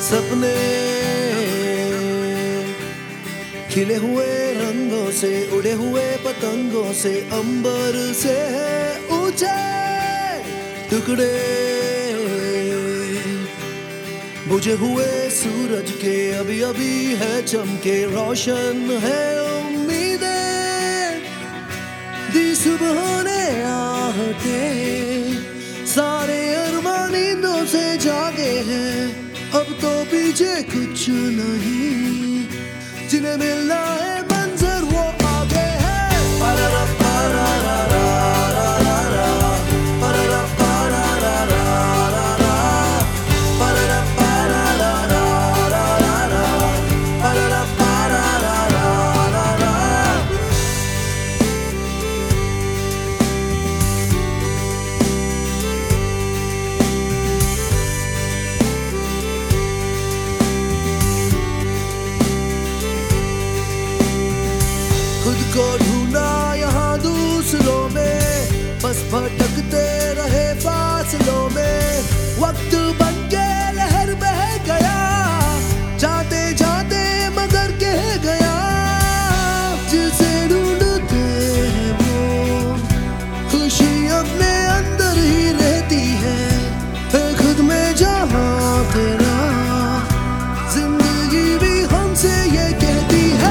सपने खिले हुए रंगों से, उड़े हुए पतंगों से, अंबर से ऊंचे टुकड़े, बुझे हुए सूरज के अभी अभी है चमके, रोशन है उम्मीदें, दी सुबह ने आहते, सारे अरमान नींदों से जागे हैं, अब तो पीछे कुछ नहीं, जिन्हें मिलना है मंजर वो आगे है। खुद को ढूंढा यहाँ दूसरों में, बस भटकते रहे फासलों में, वक्त बन के लहर बह गया, जाते जाते मगर कह गया, जिसे ढूंढते हैं वो खुशी अपने अंदर ही रहती है खुद में जहाँ तेरा, जिंदगी भी हमसे ये कहती है।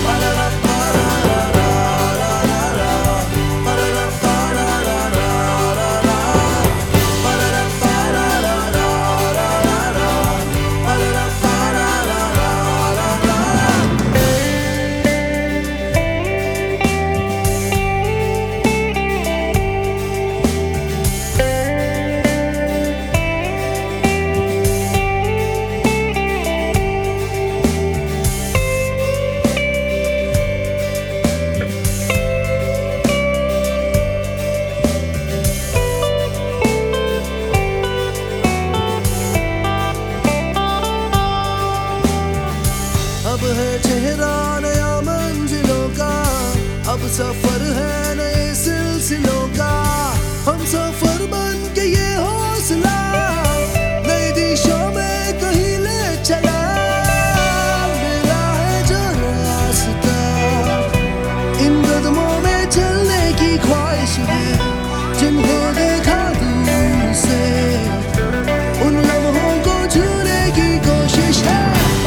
अब है चेहरा नया मंजिलों का, अब सफर है नए सिलसिलों का, हम सफर बन के ये हौसला नई दिशा में कहीं ले चला, मिला है जो रास्ता इन कदमों में चलने की ख्वाहिश है, जिन्हें देखा दूर से उन लम्हों को छूने की कोशिश है।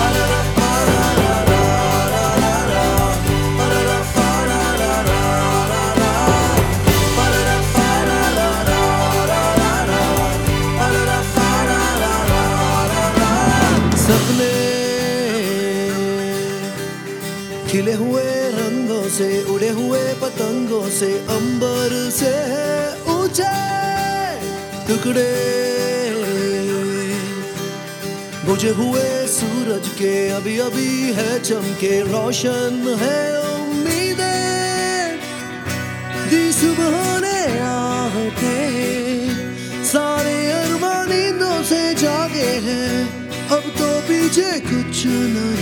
सपने खिले हुए रंगों से, उड़े हुए पतंगों से, अंबर से ऊंचे टुकड़े, बुझे हुए सूरज के अभी अभी है चमके, रोशन है उम्मीदें, दी सुबह ने आहते, सारे अरमान नींदों से जागे हैं, अब तो पीछे कुछ नहीं।